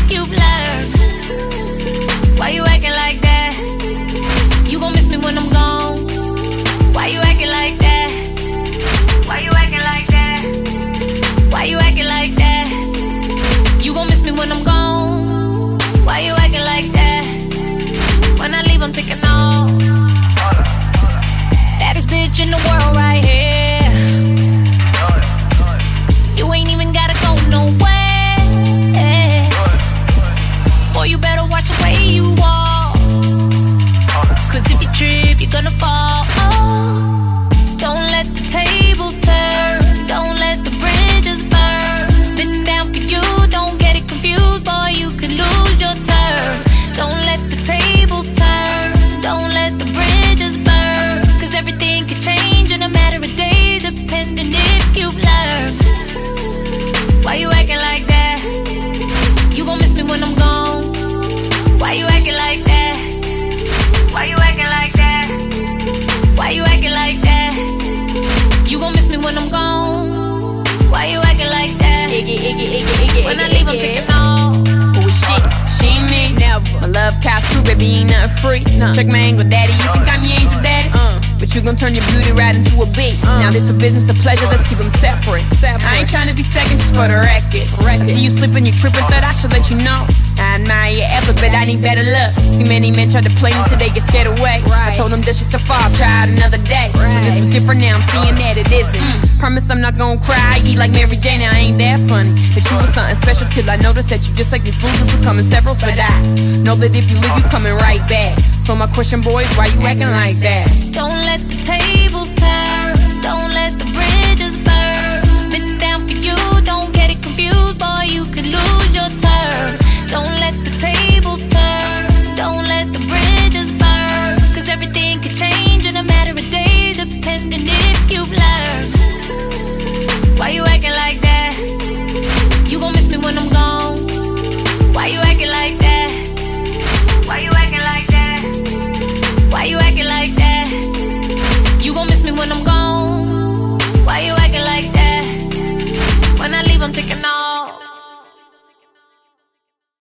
you've learned. Why you acting like that? You gon' miss me when I'm gone. Why you acting like that? Why you acting like that? Why you acting like that? You gon' miss me when I'm gone. Why you acting like that? When I leave, I'm taking off. Baddest bitch in the world right here. You ain't even gotta go nowhere. Boy, you better watch the way you walk. Cause if you trip, you're gonna fall. Don't let the tables turn. Don't let the bridges burn. Been down for you, don't get it confused. Boy, you could lose your turn. Don't let the tables turn. Don't let the bridges burn. Cause everything can change in a matter of days, depending if you've learned. Why you acting like that? You gon' miss me when I'm gone. Why you acting like that? Why you acting like that? Why you acting like that? You gon' miss me when I'm gone. Why you acting like that? When I leave, I'm taking off. Who is shit? She ain't me, never. My love cost true, baby, ain't nothing free. No. Check my angle, daddy. You think I'm your angel, daddy? But you gon' turn your beauty right into a beast. Now this a business, a pleasure, let's keep them separate. I ain't tryna be second just for the record. I see you slipping, you tripping, thought I should let you know. I admire your effort, but I need better luck. See many men try to play me till they get scared away. I told them that's just a fall, try it another day. But this was different now, I'm seeing that it isn't. Promise I'm not gon' cry, eat like Mary Jane, I ain't that funny. That you was something special till I noticed that you just like these losers who come in severals. But I know that if you leave, you coming right back. So my question, boys, why you acting like that? Don't let the tables turn. Don't let the bridges burn. Been down for you, don't get it confused. Boy, you could lose your turn.